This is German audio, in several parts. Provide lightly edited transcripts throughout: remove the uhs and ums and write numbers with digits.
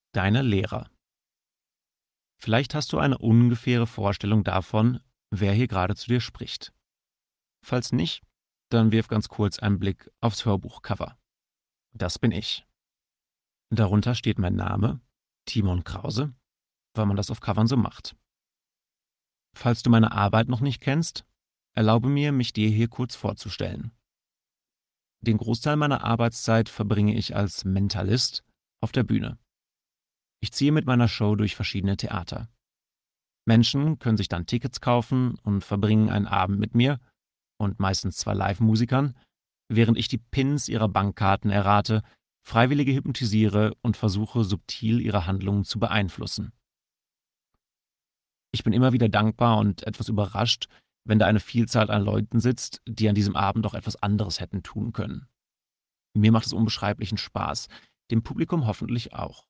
Deine Lehrer. Vielleicht hast du eine ungefähre Vorstellung davon, wer hier gerade zu dir spricht. Falls nicht, dann wirf ganz kurz einen Blick aufs Hörbuchcover. Das bin ich. Darunter steht mein Name, Timon Krause, weil man das auf Covern so macht. Falls du meine Arbeit noch nicht kennst, erlaube mir, mich dir hier kurz vorzustellen. Den Großteil meiner Arbeitszeit verbringe ich als Mentalist auf der Bühne. Ich ziehe mit meiner Show durch verschiedene Theater. Menschen können sich dann Tickets kaufen und verbringen einen Abend mit mir und meistens 2 Live-Musikern, während ich die Pins ihrer Bankkarten errate, Freiwillige hypnotisiere und versuche, subtil ihre Handlungen zu beeinflussen. Ich bin immer wieder dankbar und etwas überrascht, wenn da eine Vielzahl an Leuten sitzt, die an diesem Abend auch etwas anderes hätten tun können. Mir macht es unbeschreiblichen Spaß, dem Publikum hoffentlich auch.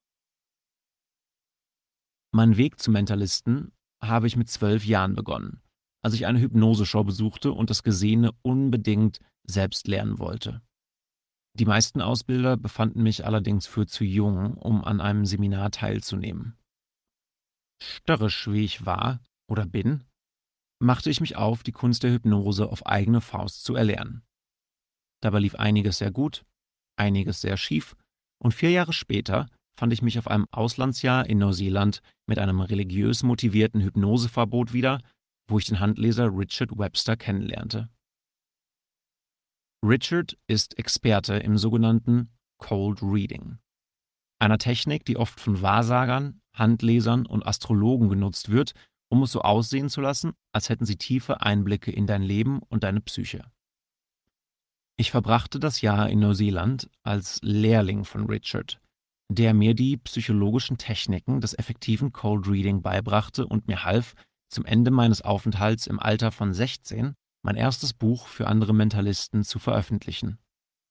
Meinen Weg zum Mentalisten habe ich mit 12 Jahren begonnen, als ich eine Hypnoseshow besuchte und das Gesehene unbedingt selbst lernen wollte. Die meisten Ausbilder befanden mich allerdings für zu jung, um an einem Seminar teilzunehmen. Störrisch wie ich war oder bin, machte ich mich auf, die Kunst der Hypnose auf eigene Faust zu erlernen. Dabei lief einiges sehr gut, einiges sehr schief und 4 Jahre später fand ich mich auf einem Auslandsjahr in Neuseeland mit einem religiös motivierten Hypnoseverbot wieder, wo ich den Handleser Richard Webster kennenlernte. Richard ist Experte im sogenannten Cold Reading, einer Technik, die oft von Wahrsagern, Handlesern und Astrologen genutzt wird, um es so aussehen zu lassen, als hätten sie tiefe Einblicke in dein Leben und deine Psyche. Ich verbrachte das Jahr in Neuseeland als Lehrling von Richard, der mir die psychologischen Techniken des effektiven Cold Reading beibrachte und mir half, zum Ende meines Aufenthalts im Alter von 16 mein erstes Buch für andere Mentalisten zu veröffentlichen.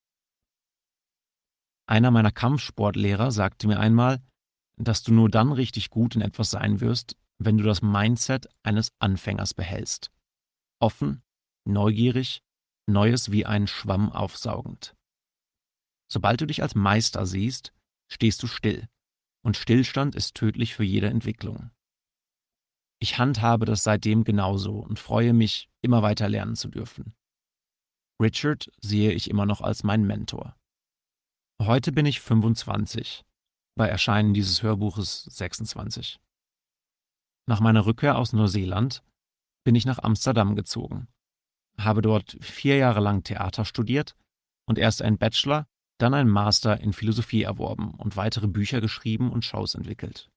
Einer meiner Kampfsportlehrer sagte mir einmal, dass du nur dann richtig gut in etwas sein wirst, wenn du das Mindset eines Anfängers behältst. Offen, neugierig, Neues wie einen Schwamm aufsaugend. Sobald du dich als Meister siehst, stehst du still. Und Stillstand ist tödlich für jede Entwicklung. Ich handhabe das seitdem genauso und freue mich, immer weiter lernen zu dürfen. Richard sehe ich immer noch als meinen Mentor. Heute bin ich 25, bei Erscheinen dieses Hörbuches 26. Nach meiner Rückkehr aus Neuseeland bin ich nach Amsterdam gezogen, habe dort 4 Jahre lang Theater studiert und erst einen Bachelor, dann einen Master in Philosophie erworben und weitere Bücher geschrieben und Shows entwickelt.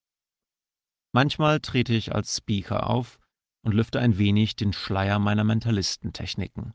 Manchmal trete ich als Speaker auf und lüfte ein wenig den Schleier meiner Mentalistentechniken.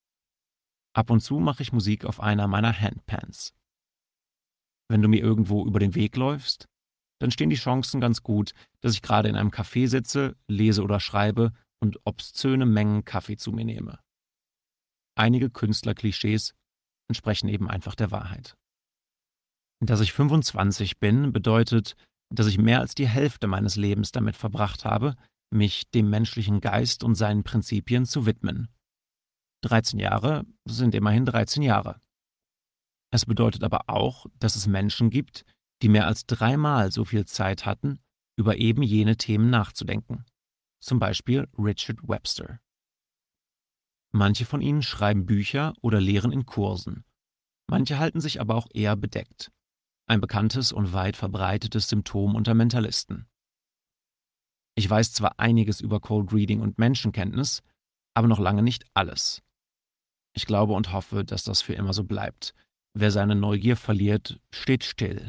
Ab und zu mache ich Musik auf einer meiner Handpans. Wenn du mir irgendwo über den Weg läufst, dann stehen die Chancen ganz gut, dass ich gerade in einem Café sitze, lese oder schreibe und obszöne Mengen Kaffee zu mir nehme. Einige Künstlerklischees entsprechen eben einfach der Wahrheit. Dass ich 25 bin, bedeutet, dass ich mehr als die Hälfte meines Lebens damit verbracht habe, mich dem menschlichen Geist und seinen Prinzipien zu widmen. 13 Jahre sind immerhin 13 Jahre. Es bedeutet aber auch, dass es Menschen gibt, die mehr als 3-mal so viel Zeit hatten, über eben jene Themen nachzudenken. Zum Beispiel Richard Webster. Manche von ihnen schreiben Bücher oder lehren in Kursen. Manche halten sich aber auch eher bedeckt. Ein bekanntes und weit verbreitetes Symptom unter Mentalisten. Ich weiß zwar einiges über Cold Reading und Menschenkenntnis, aber noch lange nicht alles. Ich glaube und hoffe, dass das für immer so bleibt. Wer seine Neugier verliert, steht still.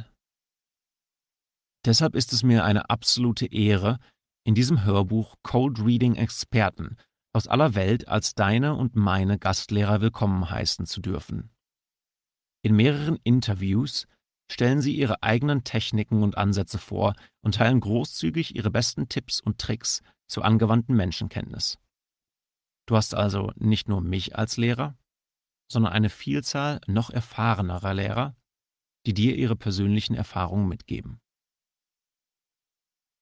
Deshalb ist es mir eine absolute Ehre, in diesem Hörbuch Cold Reading Experten aus aller Welt als deine und meine Gastlehrer willkommen heißen zu dürfen. In mehreren Interviews stellen sie ihre eigenen Techniken und Ansätze vor und teilen großzügig ihre besten Tipps und Tricks zur angewandten Menschenkenntnis. Du hast also nicht nur mich als Lehrer, sondern eine Vielzahl noch erfahrenerer Lehrer, die dir ihre persönlichen Erfahrungen mitgeben.